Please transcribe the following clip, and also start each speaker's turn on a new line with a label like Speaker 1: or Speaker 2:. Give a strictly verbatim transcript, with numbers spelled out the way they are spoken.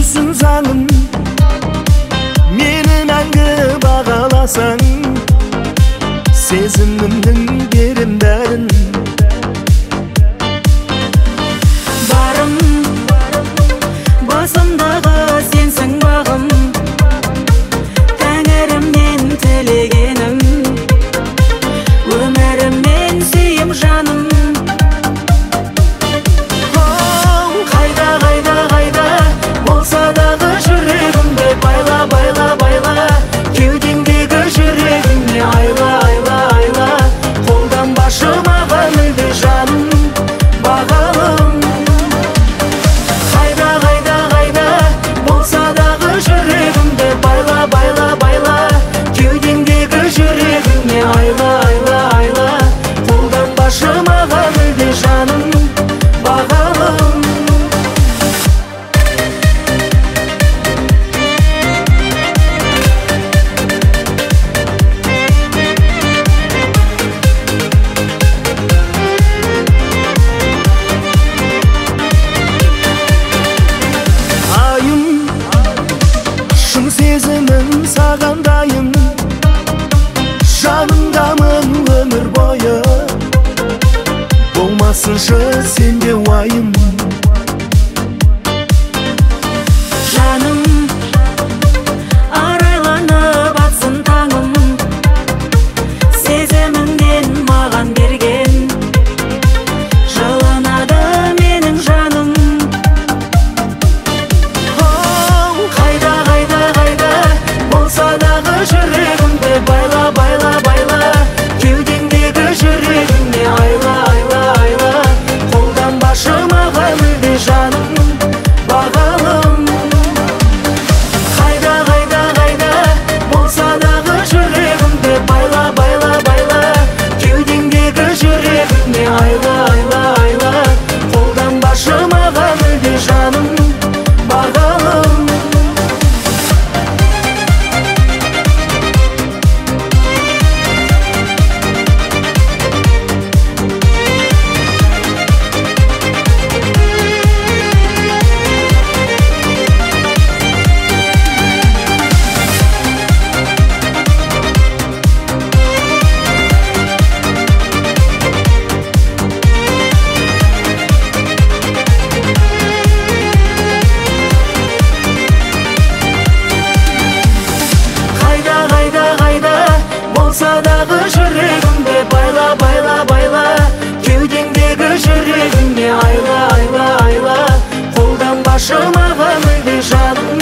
Speaker 1: жүрсің заңым, мені мәңгі бағаласаң, сезімімнің берем бәрін.
Speaker 2: Барым, басымдағы сенсің бағым, тәңірімнен тілегенім, өміріммен сүйем жаным. Қайда, қайда, қайда болса дағы жүрегімді байла, байла, байла, кеудеңдегі жүрегіңе айла, айла, айла. Қолданбашы маған мүлде жаным, бағалым. Қайда, қайда, қайда болса дағы жүрегімді байла, байла, байла, кеудеңдегі жүрегіңе айла, айла, айла. Қолданбашы маған мүлде жаным, бағалым.
Speaker 1: Сезімім саған дайын, жаныңдамын өмір бойы, болмасыншы сенде уайым.
Speaker 2: Жаным, арайланып атсын таңым, сезіміңнен маған берген, жылынады менің жаным. Қайда, қайда, қайда болса дағы жүрегімді байла, байла, байла, кеудеңдегі жүрегіңе айла, айла, айла. Қолданбашы маған мүлде жаным, бағалым. Қайда, қайда, қайда болса дағы жүрегімді байла, байла, байла, кеудеңдегі жүрегіңе айла, айла, айла. Қолданбашы маған мүлде жаным, бағалым. Болса дағы жүрегімді байла, байла, байла, кеудеңдегі жүрегіңе айла, айла, айла. Қолданбашы маған мүлде жаным,